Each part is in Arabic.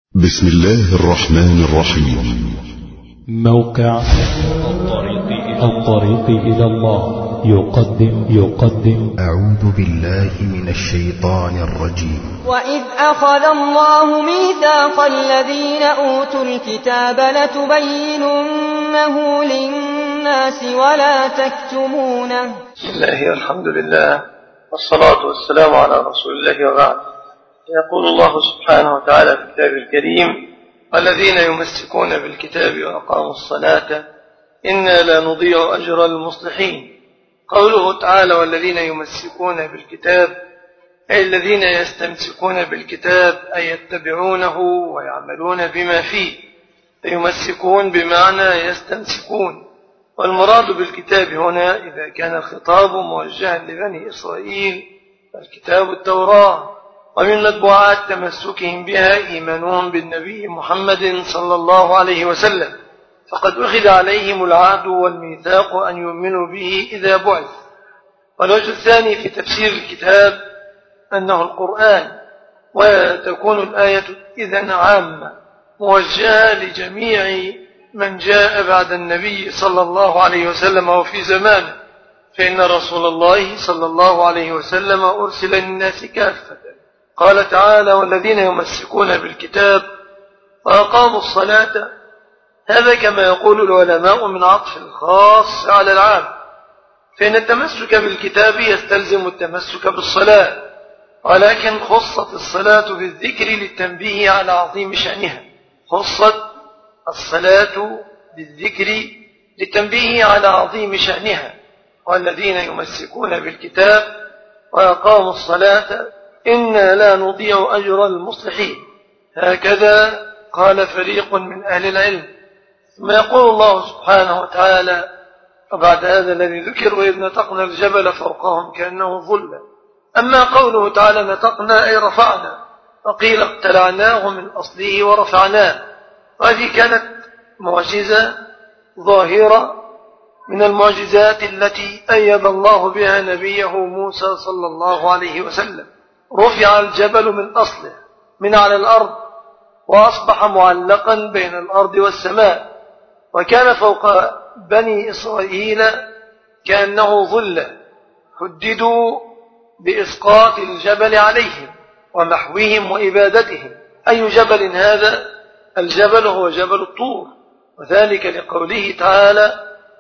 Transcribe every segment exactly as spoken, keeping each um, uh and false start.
بسم الله الرحمن الرحيم. موقع الطريق إلى الله يقدم يقدم أعوذ بالله من الشيطان الرجيم. وإذ أخذ الله ميثاق الذين أوتوا الكتاب لتبيننه للناس ولا تكتمونه. بسم الله والحمد لله والصلاة والسلام على رسول الله وبعد. يقول الله سبحانه وتعالى في كتابه الكريم: والذين يمسكون بالكتاب وأقاموا الصلاة إنا لا نضيع أجر المصلحين. قوله تعالى والذين يمسكون بالكتاب أي الذين يستمسكون بالكتاب أي يتبعونه ويعملون بما فيه، فيمسكون بمعنى يستمسكون. والمراد بالكتاب هنا إذا كان الخطاب موجها لبني إسرائيل فالكتاب التوراة، ومن متبوعات تمسكهم بها إيمانهم بالنبي محمد صلى الله عليه وسلم، فقد أخذ عليهم العهد والميثاق أن يؤمنوا به إذا بعث. والوجه الثاني في تفسير الكتاب أنه القرآن، وتكون الآية إذن عامة موجهة لجميع من جاء بعد النبي صلى الله عليه وسلم وفي زمانه، فإن رسول الله صلى الله عليه وسلم أرسل للناس كافة. قال تعالى والذين يمسكون بالكتاب وأقاموا الصلاة، هذا كما يقول العلماء من عطف الخاص على العام، فإن التمسك بالكتاب يستلزم التمسك بالصلاة، ولكن خصت الصلاة بالذكر للتنبيه على عظيم شأنها. خصت الصلاة بالذكر للتنبيه على عظيم شأنها. والذين يمسكون بالكتاب وأقاموا الصلاة إنا لا نضيع أجر المصلحين، هكذا قال فريق من أهل العلم. ثم يقول الله سبحانه وتعالى وبعد هذا الذي ذكر: وإذ نتقنا الجبل فوقهم كأنه ظلة. أما قوله تعالى نتقنا أي رفعنا، وقيل اقتلعناه من أصله ورفعناه، وهذه كانت معجزة ظاهرة من المعجزات التي أيد الله بها نبيه موسى صلى الله عليه وسلم. رفع الجبل من أصله من على الأرض وأصبح معلقا بين الأرض والسماء، وكان فوق بني إسرائيل كأنه ظلة، هددوا بإسقاط الجبل عليهم ومحوهم وإبادتهم. أي جبل هذا؟ الجبل هو جبل الطور، وذلك لقوله تعالى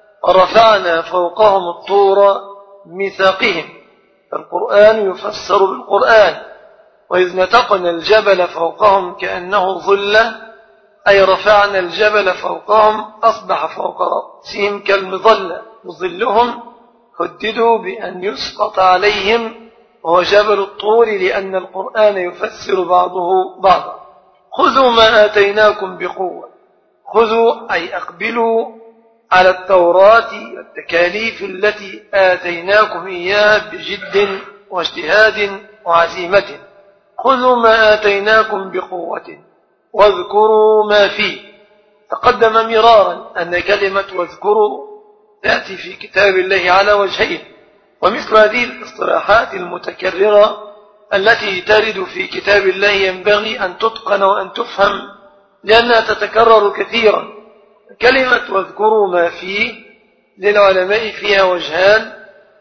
ورفعنا فوقهم الطور ميثاقهم. القرآن يفسر بالقرآن. وإذ نتقنا الجبل فوقهم كأنه ظلة أي رفعنا الجبل فوقهم أصبح فوق رأسهم كالمظلة مظلهم، هددوا بأن يسقط عليهم، وهو جبل الطور، لأن القرآن يفسر بعضه بعضا. خذوا ما آتيناكم بقوة. خذوا أي أقبلوا على التوراة والتكاليف التي آتيناكم إياها بجد واجتهاد وعزيمة. خذوا ما آتيناكم بقوة واذكروا ما فيه. تقدم مرارا أن كلمة واذكروا تأتي في كتاب الله على وجهين، ومثل هذه الاصطلاحات المتكررة التي ترد في كتاب الله ينبغي أن تتقن وأن تفهم لأنها تتكرر كثيرا. كلمة واذكروا ما فيه للعلماء فيها وجهان: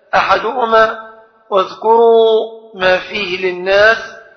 أحدهما واذكروا ما فيه للناس،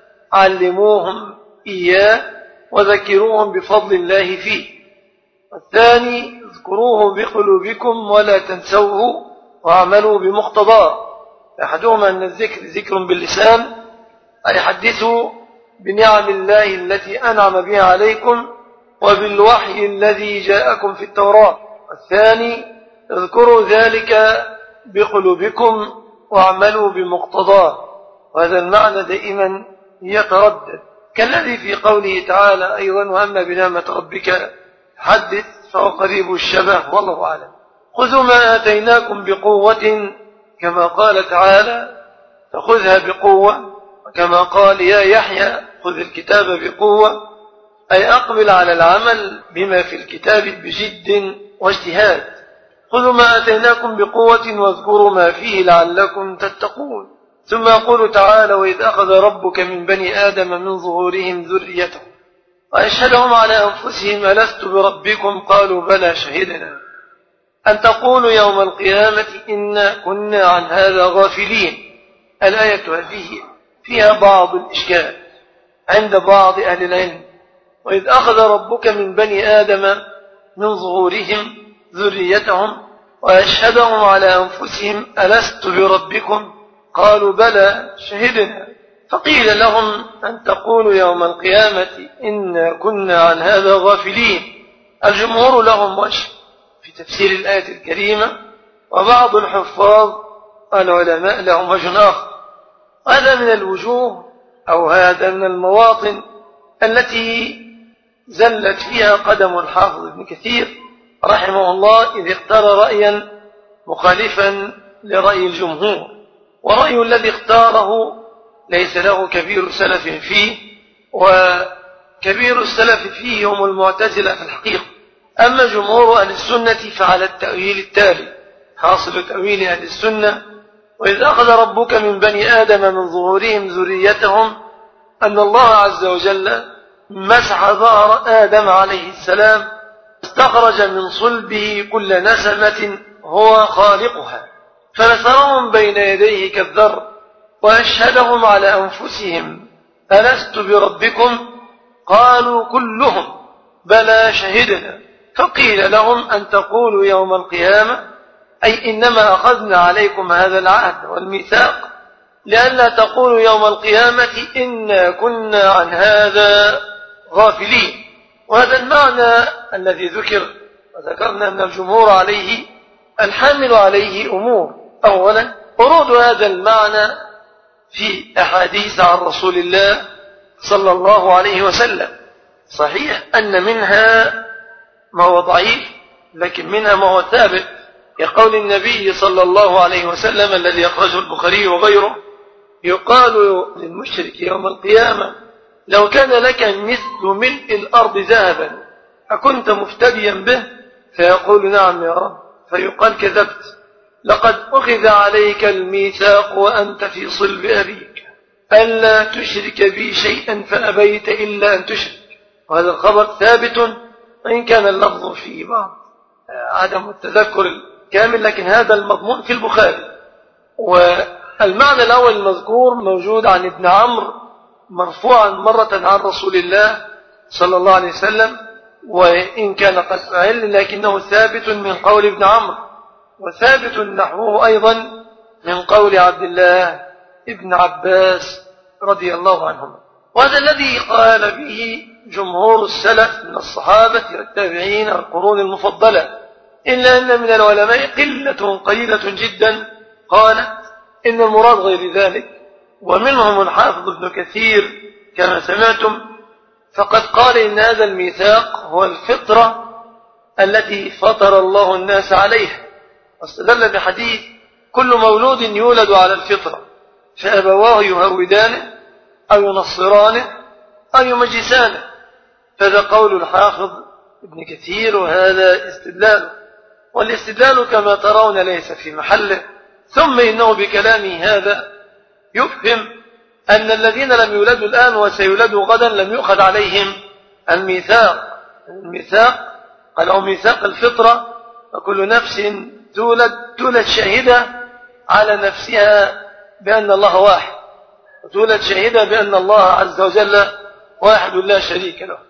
علموهم إياه وذكروهم بفضل الله فيه. والثاني اذكروه بقلوبكم ولا تنسوه واعملوا بمقتضاه. أحدهما أن الذكر ذكر باللسان أي حدثوا بنعم الله التي أنعم بها عليكم وبالوحي الذي جاءكم في التوراة. والثاني اذكروا ذلك بقلوبكم واعملوا بمقتضاه. وهذا المعنى دائما يتردد، كالذي في قوله تعالى أيضا: وأما بنعمة ربك حدث فهو قريب الشبه والله أعلم. خذوا ما آتيناكم بقوة، كما قال تعالى فخذها بقوة، وكما قال يا يحيى خذ الكتاب بقوة أي أقبل على العمل بما في الكتاب بجد واجتهاد. خذوا ما آتيناكم بقوة واذكروا ما فيه لعلكم تتقون. ثم يقول تعالى: وإذ أخذ ربك من بني آدم من ظهورهم ذريتهم وأشهدهم على أنفسهم ألست بربكم قالوا بلى شهدنا أن تقولوا يوم القيامة إنا كنا عن هذا غافلين. الآية هذه فيها بعض الإشكال عند بعض أهل العلم. وإذ أخذ ربك من بني آدم من ظهورهم ذريتهم وأشهدهم على أنفسهم ألست بربكم قالوا بلى شهدنا فقيل لهم أن تقولوا يوم القيامة إنا كنا عن هذا غافلين. الجمهور لهم وجه في تفسير الآية الكريمة، وبعض الحفاظ العلماء لهم وجه آخر. هذا من الوجوه أو هذا من المواطن التي زلت فيها قدم الحافظ ابن كثير رحمه الله إذ اختار رأيا مخالفا لرأي الجمهور، ورأي الذي اختاره ليس له كبير سلف فيه، وكبير السلف فيه هم المعتزلة في الحقيقة. أما جمهور أهل السنة فعلى التأويل التالي. حاصل تأويل أهل السنة: وإذ أخذ ربك من بني آدم من ظهورهم ذريتهم، أن الله عز وجل مسح ظهر آدم عليه السلام استخرج من صلبه كل نسمة هو خالقها فنثرهم بين يديه كالذر وأشهدهم على أنفسهم ألست بربكم قالوا كلهم بلى شهدنا فقيل لهم أن تقولوا يوم القيامة أي إنما أخذنا عليكم هذا العهد والميثاق لئلا تقولوا يوم القيامة إنا كنا عن هذا غافلين. وهذا المعنى الذي ذكر وذكرنا أن الجمهور عليه الحامل عليه أمور. أولا ورود هذا المعنى في أحاديث عن رسول الله صلى الله عليه وسلم. صحيح أن منها ما هو ضعيف، لكن منها ما هو ثابت، كقول النبي صلى الله عليه وسلم الذي أخرجه البخاري وغيره: يقال للمشرك يوم القيامة لو كان لك مثل ملء الأرض ذهبا أكنت مفتديا به؟ فيقول نعم يا رب، فيقال كذبت، لقد أخذ عليك الميثاق وأنت في صلب أبيك ألا تشرك بي شيئا فأبيت إلا أن تشرك. وهذا الخبر ثابت وإن كان اللفظ فيه بعض عدم التذكر الكامل، لكن هذا المضمون في البخاري. والمعنى الأول المذكور موجود عن ابن عمرو مرفوعا مرة عن رسول الله صلى الله عليه وسلم، وإن كان قد أعل لكنه ثابت من قول ابن عمرو، وثابت نحوه أيضا من قول عبد الله ابن عباس رضي الله عنهما. وهذا الذي قال به جمهور السلف من الصحابة والتابعين والقرون المفضلة، إلا أن من العلماء قلة قليلة جدا قالت إن المراد غير ذلك، ومنهم الحافظ ابن كثير كما سمعتم، فقد قال إن هذا الميثاق هو الفطرة التي فطر الله الناس عليها، واستدل بحديث كل مولود يولد على الفطرة فأبواه يهودانه أو ينصرانه أو يمجسانه. فهذا قول الحافظ ابن كثير، وهذا استدلال، والاستدلال كما ترون ليس في محله. ثم إنه بكلامه هذا يفهم أن الذين لم يولدوا الآن وسيولدوا غدا لم يؤخذ عليهم الميثاق. الميثاق قال هو ميثاق الفطرة، وكل نفس تولد تولد شاهدة على نفسها بأن الله واحد، وتولد شاهدة بأن الله عز وجل واحد لا شريك له.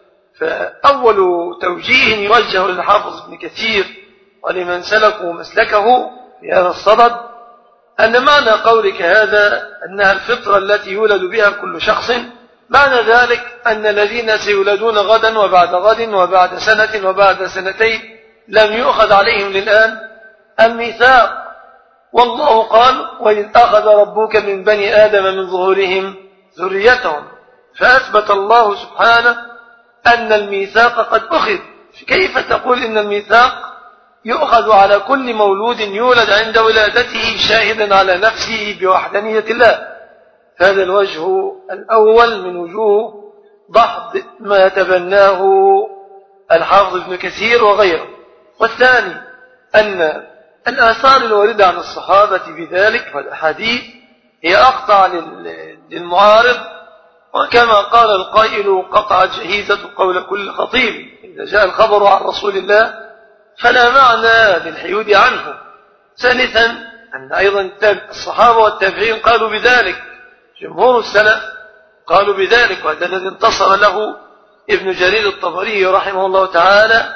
فأول توجيه يوجه للحافظ ابن كثير ولمن سلكوا مسلكه في هذا الصدد أن معنى قولك هذا أنها الفطرة التي يولد بها كل شخص، معنى ذلك أن الذين سيولدون غدا وبعد غد وبعد سنة وبعد سنتين لم يؤخذ عليهم للآن الميثاق. والله قال وإذ أخذ ربك من بني آدم من ظهورهم ذريتهم، فأثبت الله سبحانه أن الميثاق قد أخذ. كيف تقول إن الميثاق يؤخذ على كل مولود يولد عند ولادته شاهدا على نفسه بوحدانية الله؟ هذا الوجه الأول من وجوه ضحض ما تبناه الحافظ ابن كثير وغيره. والثاني أن الآثار الواردة عن الصحابة بذلك والأحاديث هي أقطع للمعارض وكما قال القائل قطعت جهيزة قول كل خطيب، إذا جاء الخبر عن رسول الله فلا معنى للحيود عنه. ثالثا أن أيضا الصحابة والتابعين قالوا بذلك، جمهور السلف قالوا بذلك، وهذا الذي انتصر له ابن جرير الطبري رحمه الله تعالى،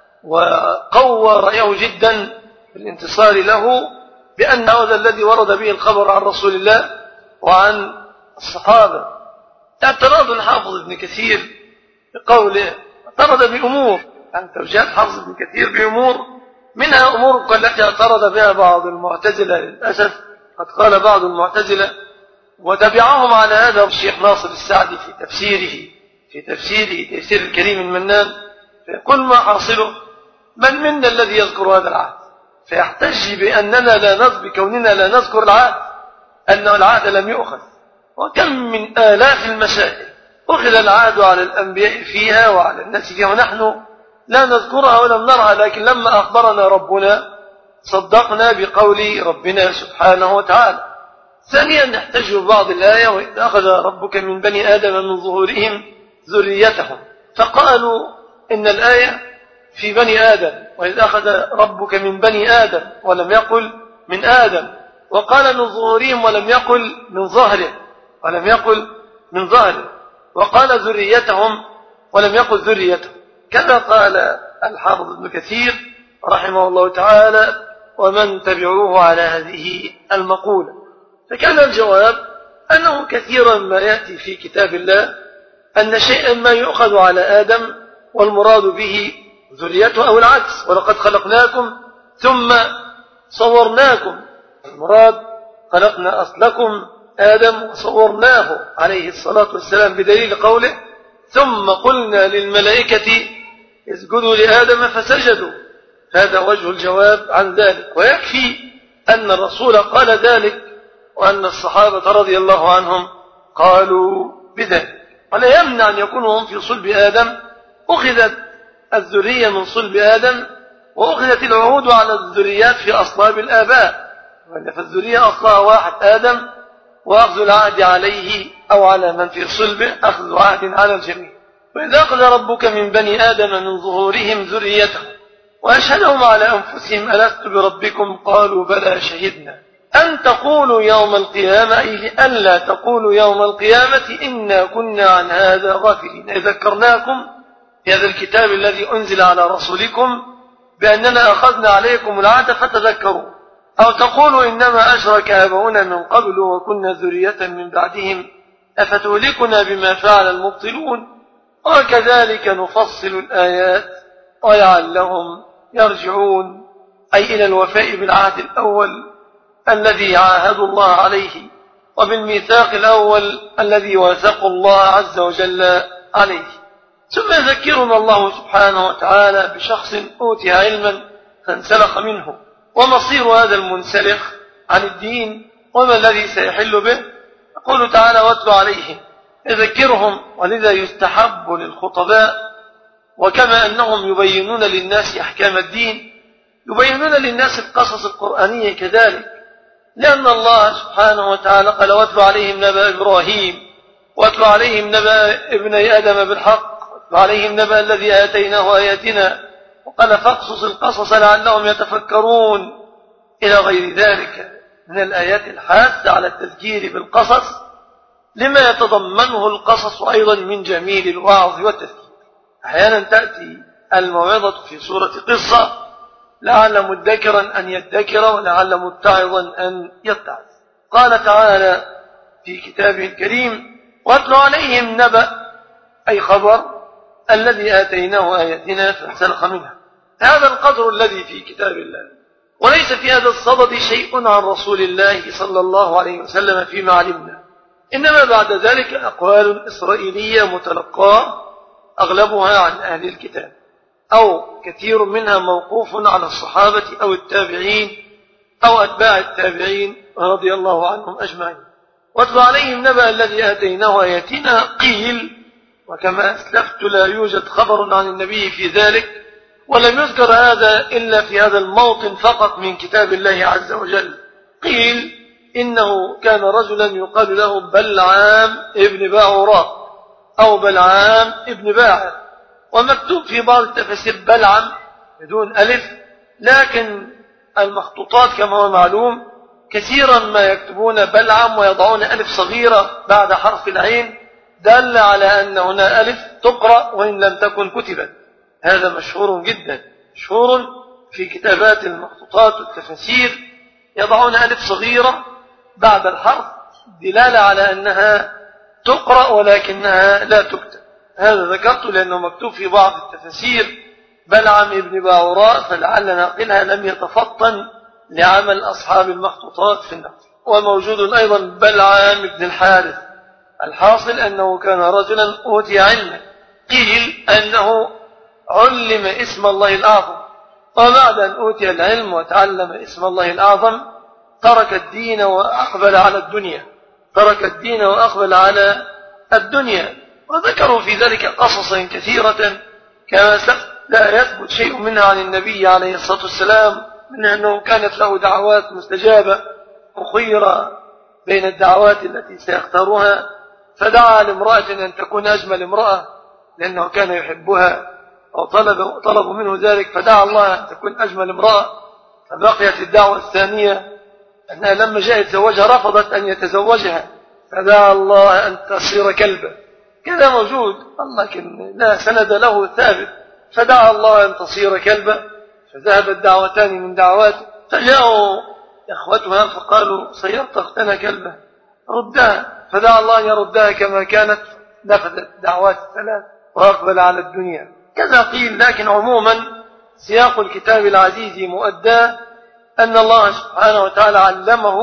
وقوى رأيه جدا في الانتصار له بأن هذا الذي ورد به الخبر عن رسول الله وعن الصحابة. اعتراض الحافظ ابن كثير بقوله اعترض بأمور، عن توجيهات حافظ ابن كثير بأمور منها أمور التي اعترض بها بعض المعتزلة للأسف، قد قال بعض المعتزلة وتبعهم على هذا الشيخ ناصر السعدي في تفسيره في تفسيره تفسير الكريم المنان، فيقول ما حاصله من منا الذي يذكر هذا العهد، فيحتج بأننا لا نذكر بكوننا لا نذكر العهد أن العهد لم يؤخذ. وكم من آلاف المسائل أخذ العهد على الأنبياء فيها وعلى الناس فيها ونحن لا نذكرها ولم نرها، لكن لما أخبرنا ربنا صدقنا بقول ربنا سبحانه وتعالى. ثانيا نحتج ببعض الآية وإذ أخذ ربك من بني آدم من ظهورهم ذريتهم، فقالوا إن الآية في بني آدم، وإذ أخذ ربك من بني آدم ولم يقل من آدم، وقال من ظهورهم ولم يقل من ظهره ولم يقل من ظهره، وقال ذريتهم ولم يقل ذريتهم، كما قال الحافظ ابن كثير رحمه الله تعالى ومن تبعوه على هذه المقولة. فكان الجواب أنه كثيرا ما يأتي في كتاب الله أن شيئا ما يؤخذ على آدم والمراد به ذريته أو العكس، ولقد خلقناكم ثم صورناكم، المراد خلقنا أصلكم آدم وصورناه عليه الصلاة والسلام، بدليل قوله ثم قلنا للملائكة اسجدوا لآدم فسجدوا. هذا وجه الجواب عن ذلك، ويكفي أن الرسول قال ذلك وأن الصحابة رضي الله عنهم قالوا بذلك. ولا يمنع أن يكونوا هم في صلب آدم، أخذت الذرية من صلب آدم وأخذت العهود على الذريات في أصلاب الآباء، فالذرية أصلها واحد آدم، وأخذ العهد عليه أو على من في صلبه أخذ عهد على الجميع. وإذا أخذ ربك من بني آدم من ظهورهم ذريتهم وأشهدهم على أنفسهم ألست بربكم قالوا بلى شهدنا أن تقولوا يوم القيامة، أي ألا تقولوا يوم القيامة إنا كنا عن هذا غافلين، ذكرناكم في هذا الكتاب الذي أنزل على رسولكم بأننا أخذنا عليكم العهد فتذكروا، أو تقولوا إنما أشرك آباؤنا من قبل وكنا ذرية من بعدهم أفتهلكنا بما فعل المبطلون وكذلك نفصل الآيات ولعلهم يرجعون، أي إلى الوفاء بالعهد الأول الذي عاهدوا الله عليه وبالميثاق الأول الذي واثقوا الله عز وجل عليه. ثم يذكرنا الله سبحانه وتعالى بشخص أوتي علما فانسلخ منه، ومصير هذا المنسلخ عن الدين وما الذي سيحل به. يقول تعالى واتل عليهم يذكرهم، ولذا يستحب للخطباء وكما أنهم يبينون للناس أحكام الدين يبينون للناس القصص القرآنية كذلك، لأن الله سبحانه وتعالى قال واتل عليهم نبأ إبراهيم واتل عليهم نبأ ابني آدم بالحق واتل عليهم نبأ الذي آتيناه آياتنا، وقال فاقصص القصص لعلهم يتفكرون إلى غير ذلك من الآيات الحاثة على التذكير بالقصص لما يتضمنه القصص أيضا من جميل الوعظ والتذكير. أحيانا تأتي الموعظة في صورة قصة لعل مدكرا أن يدكر ولعل متعظا أن يتعظ. قال تعالى في كتابه الكريم واتل عليهم نبأ، أي خبر الذي آتيناه آياتنا فانسلخ منها. هذا القدر الذي في كتاب الله، وليس في هذا الصدد شيء عن رسول الله صلى الله عليه وسلم فيما علمنا، إنما بعد ذلك أقوال إسرائيلية متلقاة أغلبها عن أهل الكتاب، أو كثير منها موقوف على الصحابة أو التابعين أو أتباع التابعين رضي الله عنهم أجمعين. واتل عليهم نبأ الذي آتيناه آياتنا قيل، وكما أسلفت لا يوجد خبر عن النبي في ذلك، ولم يذكر هذا إلا في هذا الموطن فقط من كتاب الله عز وجل. قيل إنه كان رجلا يقال له بلعام ابن باعوراء أو بلعام ابن باعر، ومكتوب في بعض التفاسير بلعم بدون ألف، لكن المخطوطات كما هو معلوم كثيرا ما يكتبون بلعم ويضعون ألف صغيرة بعد حرف العين، دل على أن هنا ألف تقرأ وإن لم تكن كتبت. هذا مشهور جدا، مشهور في كتابات المخطوطات والتفاسير، يضعون ألف صغيرة بعد الحرف دلالة على أنها تقرأ ولكنها لا تكتب. هذا ذكرته لأنه مكتوب في بعض التفاسير بلعم ابن باعوراء، فلعل ناقلها لم يتفطن لعمل أصحاب المخطوطات في النقل. وموجود أيضا بلعام ابن الحارث. الحاصل أنه كان رجلا أوتي علما، قيل أنه علم اسم الله الأعظم، وبعد أن أوتي العلم وتعلم اسم الله الأعظم ترك الدين وأقبل على الدنيا ترك الدين وأقبل على الدنيا. وذكروا في ذلك قصصا كثيرة كما لا يثبت شيء منها عن النبي عليه الصلاة والسلام، من أنه كانت له دعوات مستجابة وخير بين الدعوات التي سيختارها، فدعا لامرأة أن تكون أجمل امرأة لأنه كان يحبها وطلب طلب منه ذلك، فدعا الله أن تكون أجمل امرأة. فبقيت الدعوة الثانية أنها لما جاء يتزوجها رفضت أن يتزوجها، فدعا الله أن تصير كلبا. كذا موجود، لكن لا سند له ثابت. فدعا الله أن تصير كلبا، فذهبت دعوتان من دعواته، فجاءوا إخوتها فقالوا صيرت أختنا كلبا ردها، فدعا الله أن يردها كما كانت، نفذت دعوات الثلاث وأقبل على الدنيا. كذا قيل، لكن عموما سياق الكتاب العزيز مؤداه أن الله سبحانه وتعالى علمه،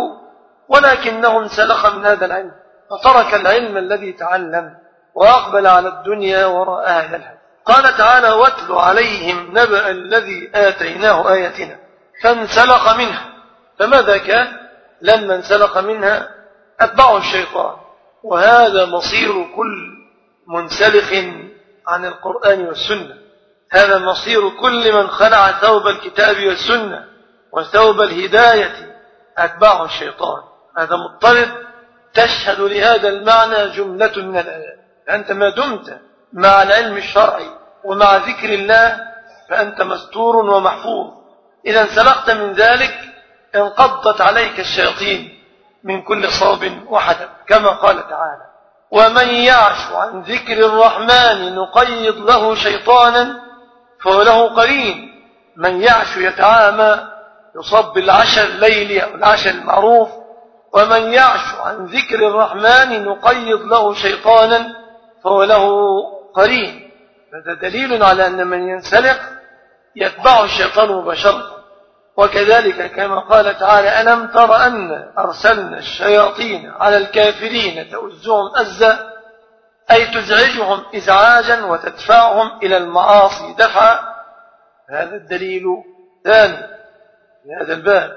ولكنه انسلخ من هذا العلم وترك العلم الذي تعلم وأقبل على الدنيا وراءها يلهث. قال تعالى واتل عليهم نبأ الذي آتيناه آياتنا فانسلخ منها. فماذا كان لما انسلخ منها؟ أتبعه الشيطان، وهذا مصير كل منسلخ عن القرآن والسنة، هذا مصير كل من خلع ثوب الكتاب والسنة وثوب الهداية، أتبعه الشيطان. هذا مضطرد تشهد لهذا المعنى جملة من الآيات. أنت ما دمت مع العلم الشرعي ومع ذكر الله فأنت مستور ومحفوظ. إذا انسلخت من ذلك انقضت عليك الشياطين من كل صوب وحدب، كما قال تعالى ومن يعش عن ذكر الرحمن نقيض له شيطانا فهو له قرين. من يعش يتعامى يصب بالعشاء الليلي أو العشاء المعروف، ومن يعش عن ذكر الرحمن نقيض له شيطانا فهو له قرين. هذا دليل على أن من ينسلخ يتبعه الشيطان مباشرة. وكذلك كما قال تعالى ألم تر أن أرسلنا الشياطين على الكافرين تؤزهم أزا، أي تزعجهم إزعاجا وتدفعهم إلى المعاصي دفعا. هذا الدليل الثاني في هذا الباب.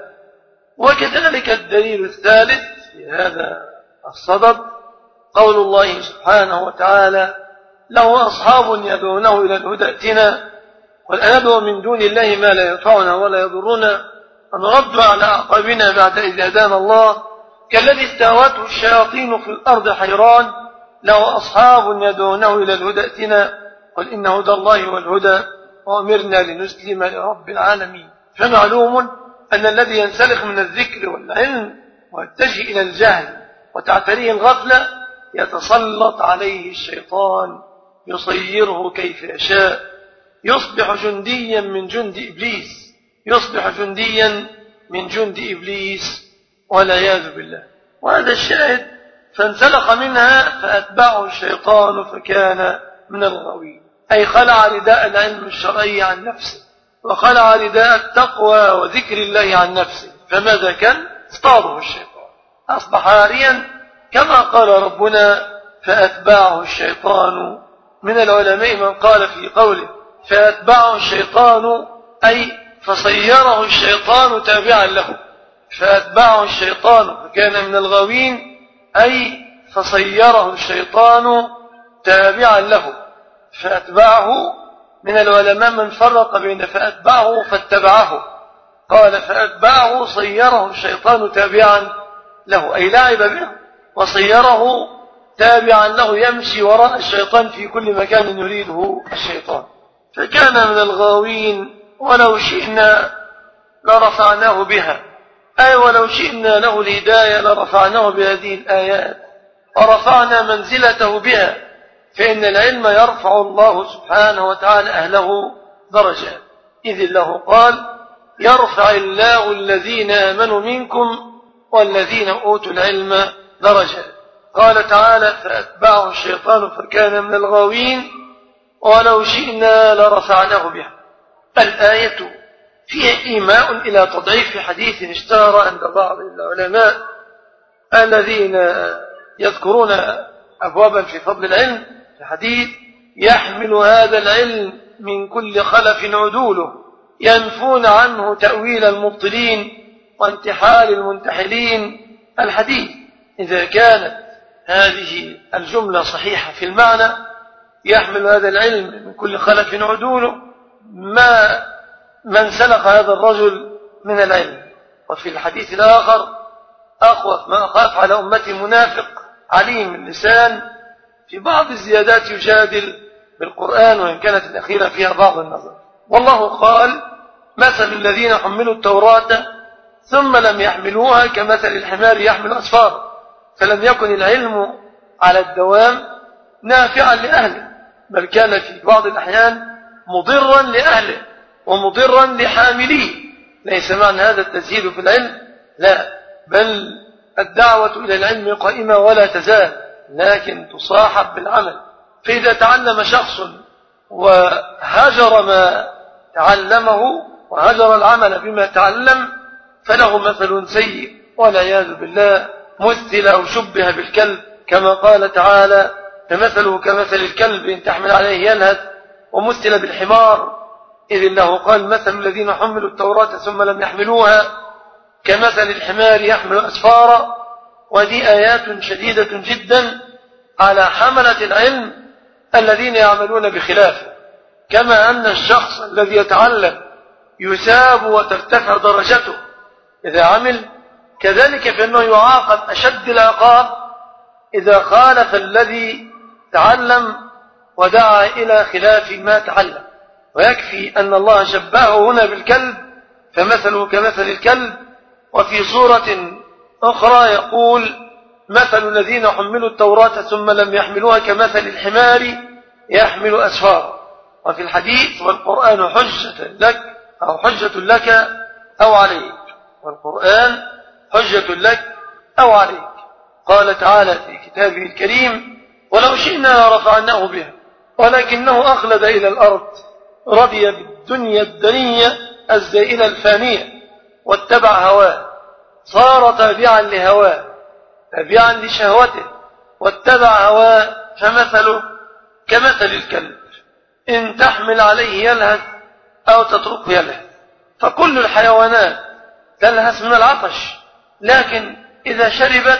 وكذلك الدليل الثالث في هذا الصدد قول الله سبحانه وتعالى له أصحاب يدعونه إلى الهدى ائتنا قل أندعو من دون الله ما لا ينفعنا ولا يضرنا فنرد على أعقابنا بعد إذ هدانا الله كالذي استهوته الشياطين في الأرض حيران له أصحاب يدعونه إلى الهدى ائتنا قل إن هدى الله والهدى وأمرنا لنسلم لرب العالمين. فمعلوم أن الذي ينسلخ من الذكر والعلم ويتجه إلى الجهل وتعتريه الغفلة يتسلط عليه الشيطان يصيره كيف يشاء، يصبح جنديا من جند إبليس يصبح جنديا من جند إبليس والعياذ بالله. وهذا الشاهد فانسلخ منها فأتبعه الشيطان فكان من الغاوين، أي خلع رداء العلم الشرعي عن نفسه وخلع رداء التقوى وذكر الله عن نفسه، فماذا كان؟ اصطاده الشيطان أصبح عاريا كما قال ربنا فأتبعه الشيطان. من العلماء من قال في قوله فأتبعه الشيطان أي فصيره الشيطان تابعا له، فأتبعه الشيطان فكان من الغاوين أي فصيره الشيطان تابعا له. فأتبعه من العلماء من فرق بين فأتبعه فاتبعه، قال فأتبعه صيره الشيطان تابعا له أي لعب به وصيره تابعا له يمشي وراء الشيطان في كل مكان يريده الشيطان، فكان من الغاوين ولو شئنا لرفعناه بها، أي ولو شئنا له الهداية لرفعناه بهذه الآيات ورفعنا منزلته بها، فإن العلم يرفع الله سبحانه وتعالى أهله درجات، إذ الله قال يرفع الله الذين آمنوا منكم والذين أوتوا العلم درجات. قال تعالى فأتبعه الشيطان فكان من الغاوين ولو شئنا لرفعناه بها. الآية فيها إيماء إلى تضعيف حديث اشتهر عند بعض العلماء الذين يذكرون أبوابا في فضل العلم، في حديث يحمل هذا العلم من كل خلف عدوله ينفون عنه تأويل المبطلين وانتحال المنتحلين. الحديث إذا كانت هذه الجملة صحيحة في المعنى يحمل هذا العلم من كل خلف عدوله، ما من سلق هذا الرجل من العلم. وفي الحديث الآخر أخوف ما أخاف على أمتي منافق عليم اللسان في بعض الزيادات يجادل بالقرآن وإن كانت الأخيرة فيها بعض النظر. والله قال مثل الذين حملوا التوراة ثم لم يحملوها كمثل الحمار يحمل أسفار، فلم يكن العلم على الدوام نافعا لأهله، بل كان في بعض الأحيان مضرا لأهله ومضرا لحامليه. ليس معنى هذا التزهيد في العلم، لا، بل الدعوة إلى العلم قائمة ولا تزال، لكن تصاحب بالعمل. فإذا تعلم شخص وهجر ما تعلمه وهجر العمل بما تعلم فله مثل سيء والعياذ بالله، مثل أو شبه بالكلب كما قال تعالى فمثله كمثل الكلب إن تحمل عليه يلهث، ومثل بالحمار إذ الله قال مثل الذين حملوا التوراة ثم لم يحملوها كمثل الحمار يحمل أسفارا. ودي آيات شديدة جدا على حملة العلم الذين يعملون بخلافه، كما أن الشخص الذي يتعلم يثاب وترتفع درجته إذا عمل، كذلك فإنه يعاقب أشد العقاب إذا خالف الذي تعلم ودعا إلى خلاف ما تعلم. ويكفي أن الله شبهه هنا بالكلب فمثله كمثل الكلب، وفي سورة أخرى يقول مثل الذين حملوا التوراة ثم لم يحملوها كمثل الحمار يحمل أسفارا. وفي الحديث والقرآن حجة لك أو حجة لك أو عليك، والقرآن حجة لك أو عليك. قال تعالى في كتابه الكريم ولو شئنا رفعناه بها ولكنه أخلد إلى الأرض رضي بالدنيا الدنية الزائلة الفانية واتبع هواه، صار تابعا لهواه تابعا لشهوته واتبع هواه، فمثله كمثل الكلب إن تحمل عليه يلهث أو تتركه يلهث. فكل الحيوانات تلهث من العطش، لكن إذا شربت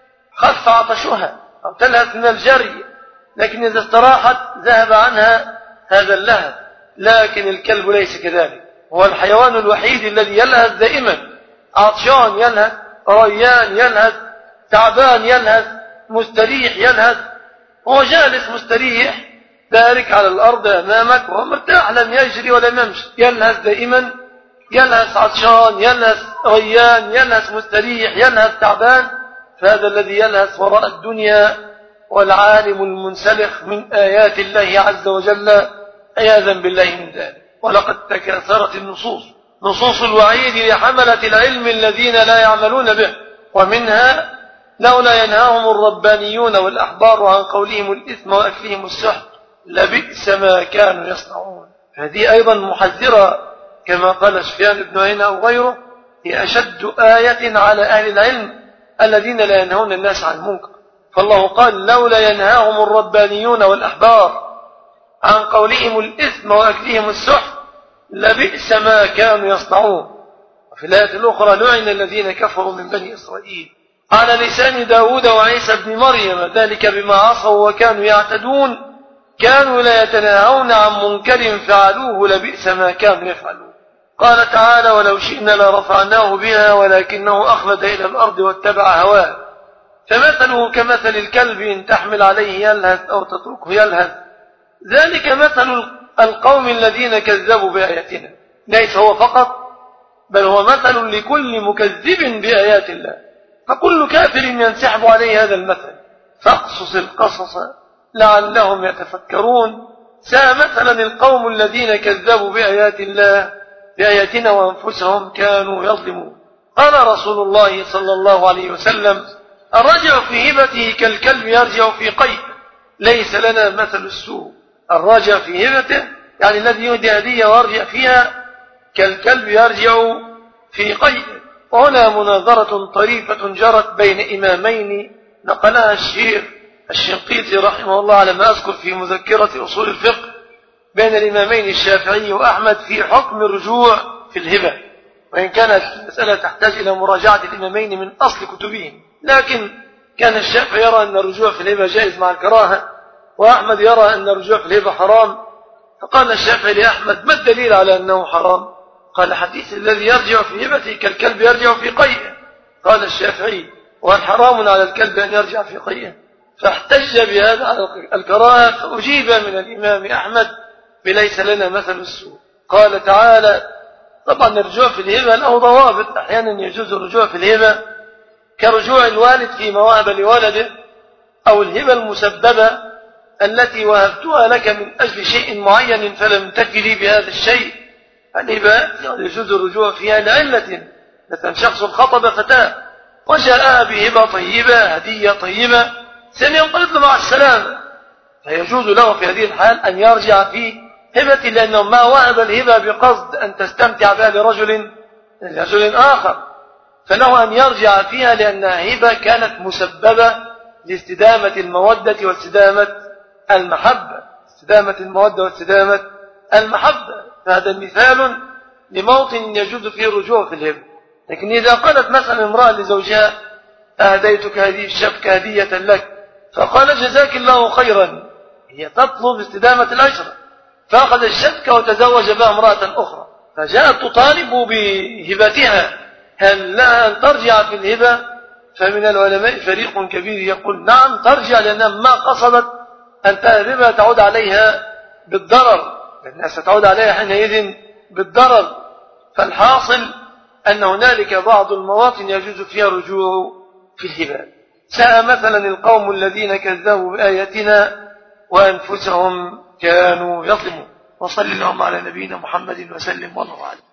خف عطشها، أو تلهث من الجري لكن إذا استراحت ذهب عنها هذا اللهث. لكن الكلب ليس كذلك، هو الحيوان الوحيد الذي يلهث دائما، عطشان يلهث، ريان يلهث، تعبان يلهث، مستريح يلهث. هو جالس مستريح بارك على الأرض أمامك وهو مرتاح لم يجري ولم يمشي، يلهث دائما، يلهث عطشان، يلهث ريان، يلهث مستريح، يلهث تعبان. فهذا الذي يلهث وراء الدنيا والعالم المنسلخ من آيات الله عز وجل عياذا بالله من ذلك. ولقد تكاثرت النصوص، نصوص الوعيد لحملة العلم الذين لا يعملون به، ومنها لولا ينهاهم الربانيون والأحبار عن قولهم الإثم وأكلهم السحت لبئس ما كانوا يصنعون. هذه أيضا محذرة كما قال سفيان بن عيينة أو غيره، هي أشد آية على أهل العلم الذين لا ينهون الناس عن المنكر. فالله قال لولا ينهاهم الربانيون والأحبار عن قولهم الإثم وأكلهم السحت لبئس ما كانوا يصنعون. وفي الآية الأخرى لعن الذين كفروا من بني إسرائيل على لسان داود وعيسى بن مريم ذلك بما عصوا وكانوا يعتدون كانوا لا يتناهون عن منكر فعلوه لبئس ما كانوا يفعلون. قال تعالى ولو شئنا لرفعناه بها ولكنه أخلد إلى الأرض واتبع هواه فمثله كمثل الكلب إن تحمل عليه يلهث أو تتركه يلهث ذلك مثل القوم الذين كذبوا بآياتنا ليس هو فقط بل هو مثل لكل مكذب بآيات الله فكل كافر ينسحب عليه هذا المثل فاقصص القصص لعلهم يتفكرون ساء مثلا القوم الذين كذبوا بآيات الله بآياتنا وأنفسهم كانوا يظلمون قال رسول الله صلى الله عليه وسلم الرجع في هبته كالكلب يرجع في قيء ليس لنا مثل السوء الرجع في هبته يعني الذي يهدي هدية ويرجع فيها كالكلب يرجع في قيء وهنا مناظرة طريفة جرت بين إمامين نقلها الشيخ الشنقيطي رحمه الله على ما أذكر في مذكرة أصول الفقه بين الإمامين الشافعي وأحمد في حكم الرجوع في الهبة وإن كانت المسألة تحتاج إلى مراجعة الإمامين من أصل كتبهم لكن كان الشافعي يرى أن الرجوع في الهبة جائز مع الكراهة وأحمد يرى أن الرجوع في الهبة حرام فقال الشافعي لأحمد ما الدليل على أنه حرام قال حديث الذي يرجع في هبته كالكلب يرجع في قيئه قال الشافعي وهل حرام على الكلب أن يرجع في قيئه فاحتج بهذا على الكراهة فأجيب من الإمام أحمد بليس لنا مثل السوء قال تعالى طبعا الرجوع في الهبة له ضوابط أحيانا يجوز الرجوع في الهبة كرجوع الوالد فيما وهب لولده أو الهبة المسببة التي وهبتها لك من أجل شيء معين فلم تكلي بهذا الشيء الهبة يجوز الرجوع فيها لعلة مثلا شخص خطب فتاة وجاء بهبة طيبة هدية طيبة سننقلت له مع السلامة فيجوز له في هذه الحال أن يرجع في هبة لأنه ما وهب الهبة بقصد أن تستمتع بها لرجل لرجل آخر فله أن يرجع فيها لأنها هبة كانت مسببة لاستدامة المودة واستدامة المحبة استدامة المودة واستدامة المحبة فهذا مثال لموطن يجوز فيه الرجوع في الهبة لكن إذا قالت مثلا امرأة لزوجها أهديتك هذه الشبكة هدية لك فقال جزاك الله خيرا هي تطلب استدامة العشرة فأخذ الشبكة وتزوج بها امرأة أخرى فجاءت تطالب بهبتها هل لها أن ترجع في الهبة فمن العلماء فريق كبير يقول نعم ترجع لأنها ما قصدت أن الهبة تعود عليها بالضرر لأنها ستعود عليها حينئذ بالضرر فالحاصل أن هنالك بعض المواطن يجوز فيها الرجوع في الهبة ساء مثلا القوم الذين كذبوا بآياتنا وأنفسهم كانوا يظلمون وصل اللهم على نبينا محمد وسلم والله أعلم.